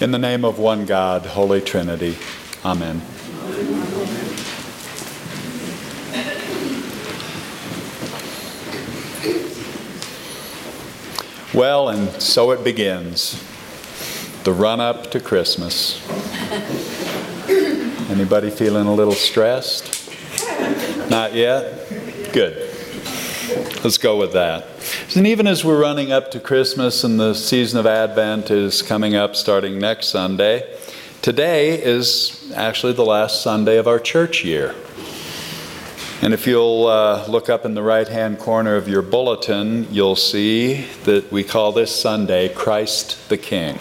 In the name of one God, Holy Trinity. Amen. Well, and so it begins. The run-up to Christmas. Anybody feeling a little stressed? Not yet? Good. Let's go with that. And even as we're running up to Christmas and the season of Advent is coming up starting next Sunday, today is actually the last Sunday of our church year. And if you'll look up in the right-hand corner of your bulletin, you'll see that we call this Sunday Christ the King.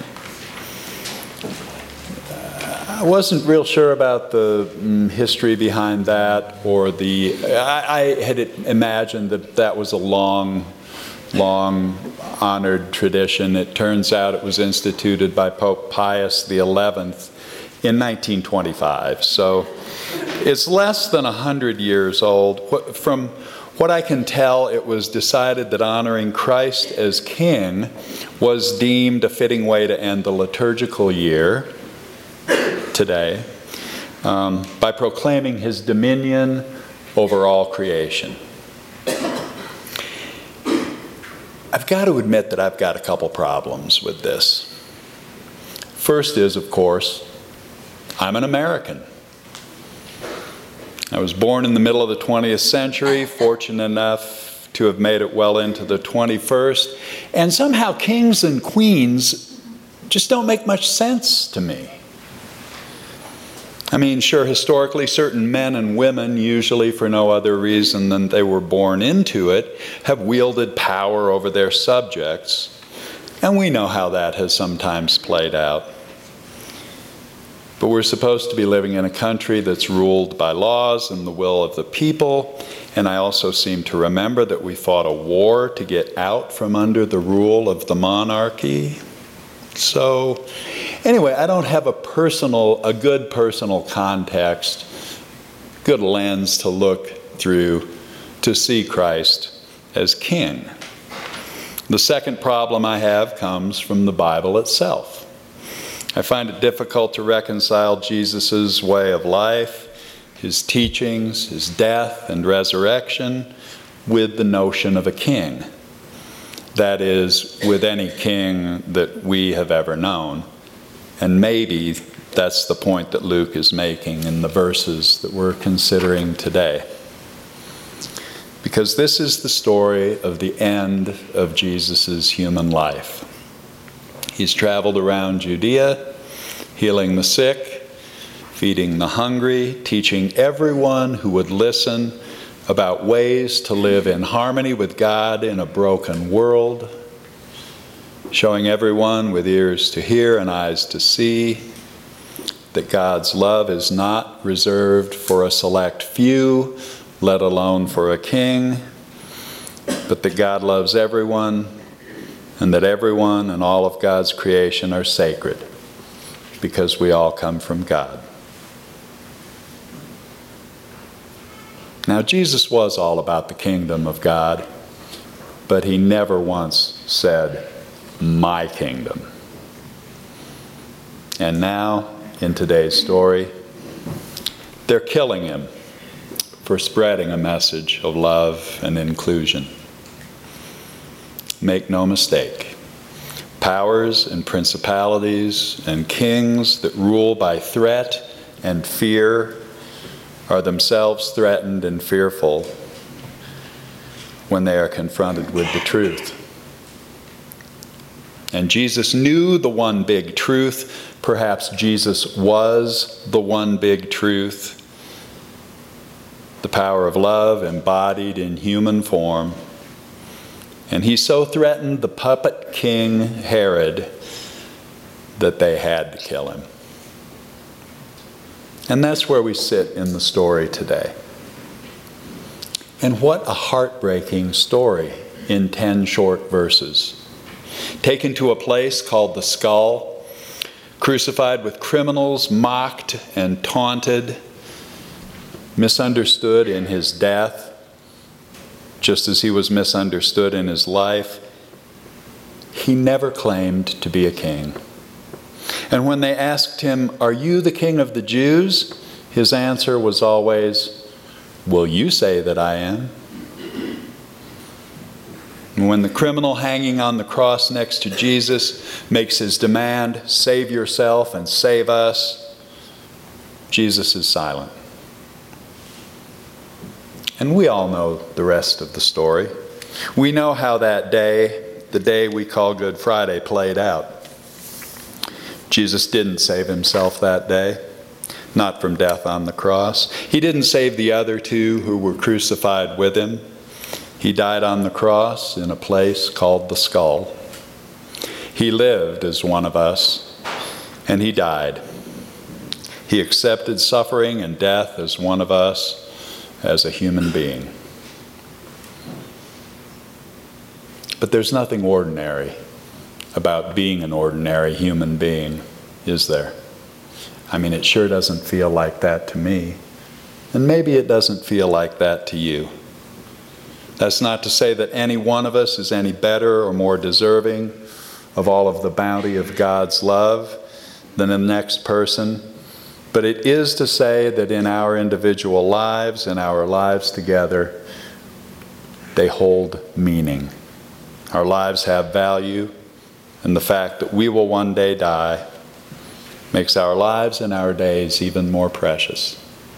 I wasn't real sure about the history behind that, or I had imagined that was a long honored tradition. It turns out it was instituted by Pope Pius XI in 1925. So it's less than 100 years old. From what I can tell, it was decided that honoring Christ as King was deemed a fitting way to end the liturgical year today by proclaiming his dominion over all creation. I've got to admit that I've got a couple problems with this. First is, of course, I'm an American. I was born in the middle of the 20th century, fortunate enough to have made it well into the 21st, and somehow kings and queens just don't make much sense to me. I mean, sure, historically, certain men and women, usually for no other reason than they were born into it, have wielded power over their subjects. And we know how that has sometimes played out. But we're supposed to be living in a country that's ruled by laws and the will of the people. And I also seem to remember that we fought a war to get out from under the rule of the monarchy. So, anyway, I don't have a good personal context, good lens to look through to see Christ as King. The second problem I have comes from the Bible itself. I find it difficult to reconcile Jesus' way of life, his teachings, his death and resurrection with the notion of a king. That is, with any king that we have ever known. And maybe that's the point that Luke is making in the verses that we're considering today. Because this is the story of the end of Jesus' human life. He's traveled around Judea, healing the sick, feeding the hungry, teaching everyone who would listen about ways to live in harmony with God in a broken world, showing everyone with ears to hear and eyes to see that God's love is not reserved for a select few, let alone for a king, but that God loves everyone and that everyone and all of God's creation are sacred because we all come from God. Now, Jesus was all about the kingdom of God, but he never once said, "My kingdom." And now, in today's story, they're killing him for spreading a message of love and inclusion. Make no mistake, powers and principalities and kings that rule by threat and fear are themselves threatened and fearful when they are confronted with the truth. And Jesus knew the one big truth. Perhaps Jesus was the one big truth. The power of love embodied in human form. And he so threatened the puppet king Herod that they had to kill him. And that's where we sit in the story today. And what a heartbreaking story in 10 short verses. Taken to a place called the Skull, crucified with criminals, mocked and taunted, misunderstood in his death, just as he was misunderstood in his life. He never claimed to be a king. And when they asked him, "Are you the King of the Jews?" his answer was always, "Will you say that I am?" And when the criminal hanging on the cross next to Jesus makes his demand, "Save yourself and save us," Jesus is silent. And we all know the rest of the story. We know how that day, the day we call Good Friday, played out. Jesus didn't save himself that day, not from death on the cross. He didn't save the other two who were crucified with him. He died on the cross in a place called the skull. He lived as one of us, and he died. He accepted suffering and death as one of us, as a human being. But there's nothing ordinary about being an ordinary human being, is there? I mean, it sure doesn't feel like that to me. And maybe it doesn't feel like that to you. That's not to say that any one of us is any better or more deserving of all of the bounty of God's love than the next person. But it is to say that in our individual lives and our lives together, they hold meaning. Our lives have value, and the fact that we will one day die makes our lives and our days even more precious.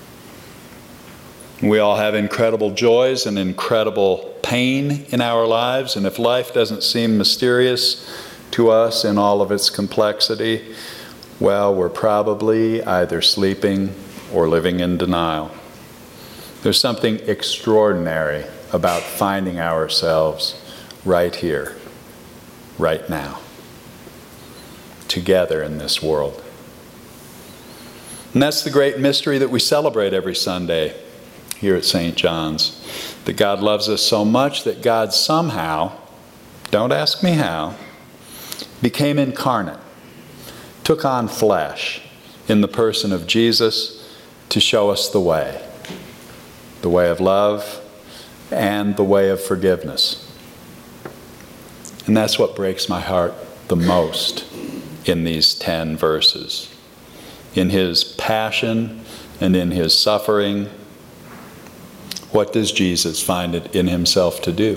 We all have incredible joys and incredible pain in our lives, and if life doesn't seem mysterious to us in all of its complexity, well, we're probably either sleeping or living in denial. There's something extraordinary about finding ourselves right here, right now, together in this world. And that's the great mystery that we celebrate every Sunday here at St. John's, that God loves us so much that God somehow, don't ask me how, became incarnate, took on flesh in the person of Jesus to show us the way of love and the way of forgiveness. And that's what breaks my heart the most in these 10 verses. In his passion and in his suffering, what does Jesus find it in himself to do?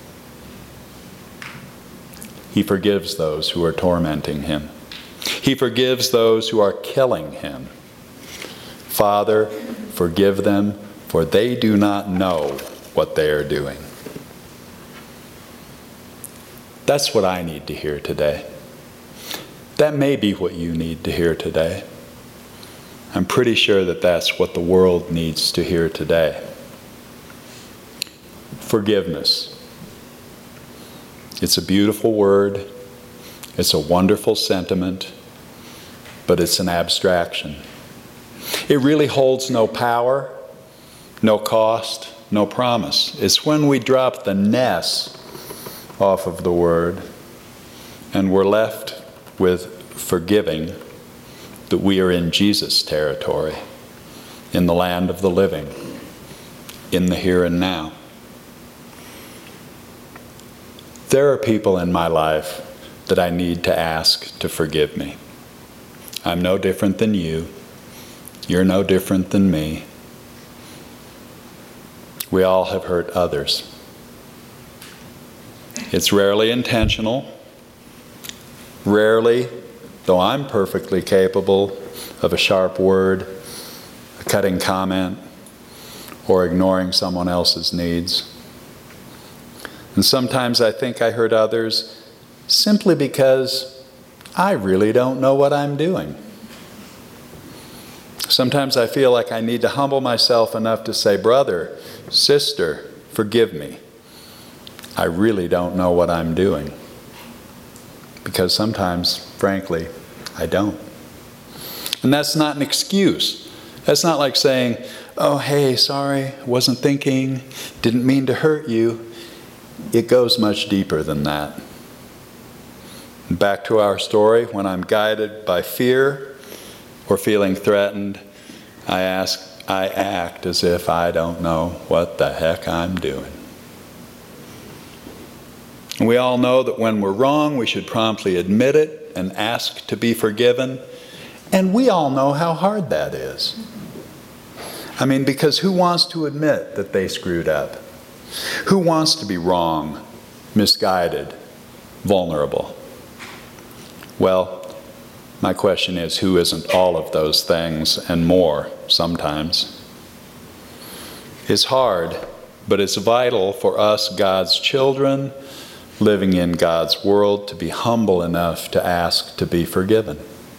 He forgives those who are tormenting him. He forgives those who are killing him. Father, forgive them, for they do not know what they are doing. That's what I need to hear today. That may be what you need to hear today. I'm pretty sure that that's what the world needs to hear today. Forgiveness. It's a beautiful word. It's a wonderful sentiment, but it's an abstraction. It really holds no power, no cost, no promise. It's when we drop the ness off of the word and we're left with forgiving that we are in Jesus' territory, in the land of the living, in the here and now. There are people in my life that I need to ask to forgive me. I'm no different than you. You're no different than me. We all have hurt others. It's rarely intentional. Rarely, though I'm perfectly capable of a sharp word, a cutting comment, or ignoring someone else's needs. And sometimes I think I hurt others simply because I really don't know what I'm doing. Sometimes I feel like I need to humble myself enough to say, brother, sister, forgive me. I really don't know what I'm doing. Because sometimes, frankly, I don't. And that's not an excuse. That's not like saying, oh, hey, sorry, wasn't thinking, didn't mean to hurt you. It goes much deeper than that. Back to our story, when I'm guided by fear or feeling threatened, I act as if I don't know what the heck I'm doing. And we all know that when we're wrong, we should promptly admit it and ask to be forgiven. And we all know how hard that is. I mean, because who wants to admit that they screwed up? Who wants to be wrong, misguided, vulnerable? Well, my question is, who isn't all of those things and more sometimes? It's hard, but it's vital for us, God's children, living in God's world, to be humble enough to ask to be forgiven.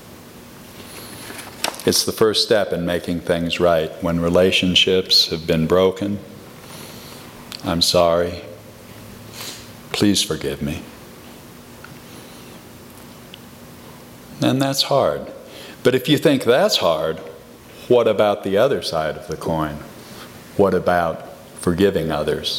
It's the first step in making things right. When relationships have been broken, I'm sorry. Please forgive me. And that's hard. But if you think that's hard, what about the other side of the coin? What about forgiving others?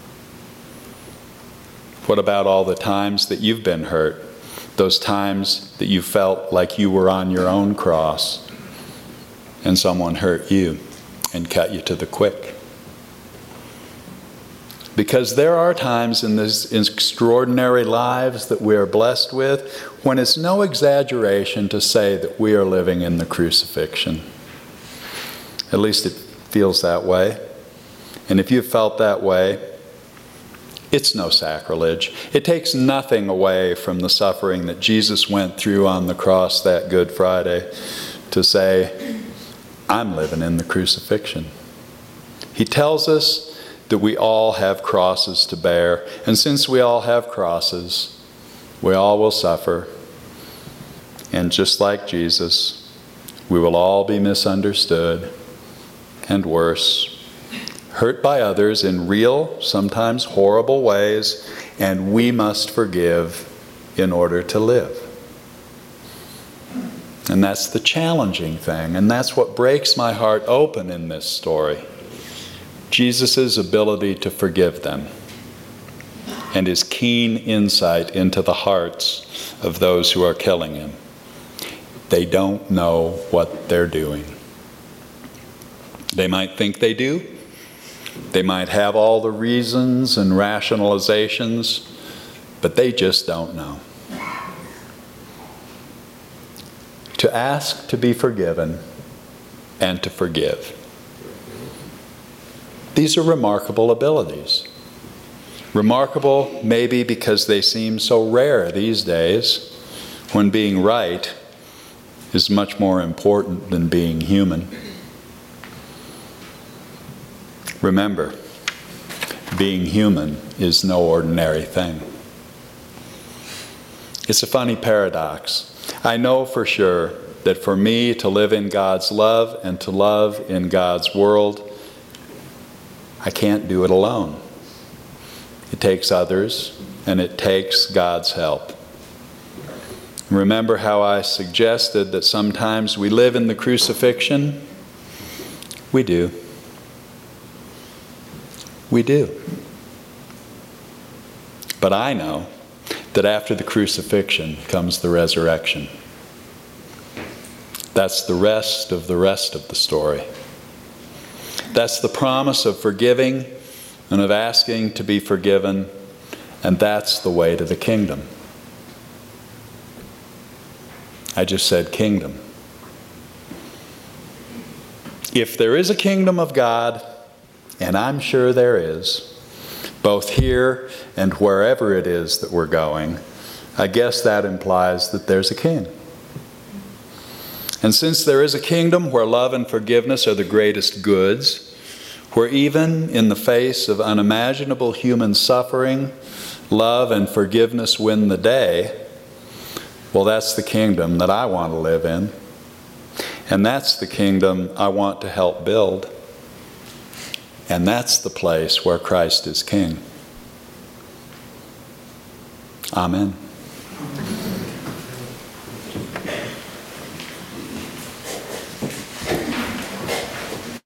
What about all the times that you've been hurt? Those times that you felt like you were on your own cross and someone hurt you and cut you to the quick. Because there are times in these extraordinary lives that we are blessed with when it's no exaggeration to say that we are living in the crucifixion. At least it feels that way. And if you've felt that way, it's no sacrilege. It takes nothing away from the suffering that Jesus went through on the cross that Good Friday to say, I'm living in the crucifixion. He tells us that we all have crosses to bear. And since we all have crosses, we all will suffer. And just like Jesus, we will all be misunderstood and worse, hurt by others in real, sometimes horrible ways, and we must forgive in order to live. And that's the challenging thing, and that's what breaks my heart open in this story. Jesus' ability to forgive them and his keen insight into the hearts of those who are killing him. They don't know what they're doing. They might think they do. They might have all the reasons and rationalizations, but they just don't know. To ask to be forgiven and to forgive. These are remarkable abilities. Remarkable maybe because they seem so rare these days, when being right is much more important than being human. Remember, being human is no ordinary thing. It's a funny paradox. I know for sure that for me to live in God's love and to love in God's world, I can't do it alone. It takes others, and it takes God's help. Remember how I suggested that sometimes we live in the crucifixion? We do. We do. But I know that after the crucifixion comes the resurrection. That's the rest of the story. That's the promise of forgiving and of asking to be forgiven, and that's the way to the kingdom. I just said kingdom. If there is a kingdom of God, and I'm sure there is, both here and wherever it is that we're going, I guess that implies that there's a king. And since there is a kingdom where love and forgiveness are the greatest goods, where even in the face of unimaginable human suffering, love and forgiveness win the day, well, that's the kingdom that I want to live in. And that's the kingdom I want to help build. And that's the place where Christ is King. Amen.